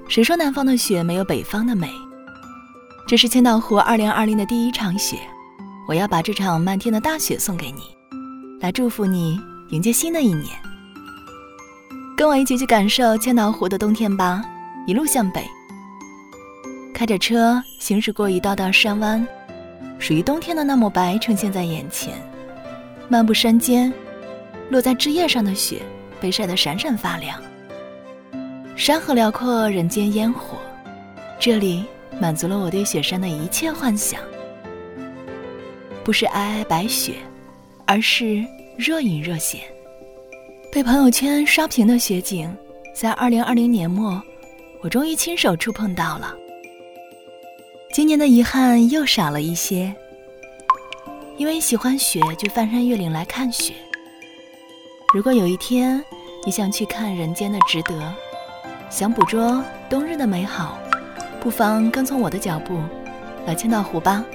谁说南方的雪没有北方的美？这是千岛湖2020的第一场雪，我要把这场漫天的大雪送给你，来祝福你迎接新的一年。跟我一起去感受千岛湖的冬天吧，一路向北，开着车行驶过一道道山湾，属于冬天的那抹白呈现在眼前。漫步山间，落在枝叶上的雪被晒得闪闪发亮。山河辽阔，人间烟火，这里满足了我对雪山的一切幻想。不是皑皑白雪，而是若隐若现。被朋友圈刷屏的雪景，在2020年末，我终于亲手触碰到了。今年的遗憾又少了一些，因为喜欢雪，就翻山越岭来看雪。如果有一天你想去看人间的值得，想捕捉冬日的美好，不妨跟从我的脚步，来千岛湖吧。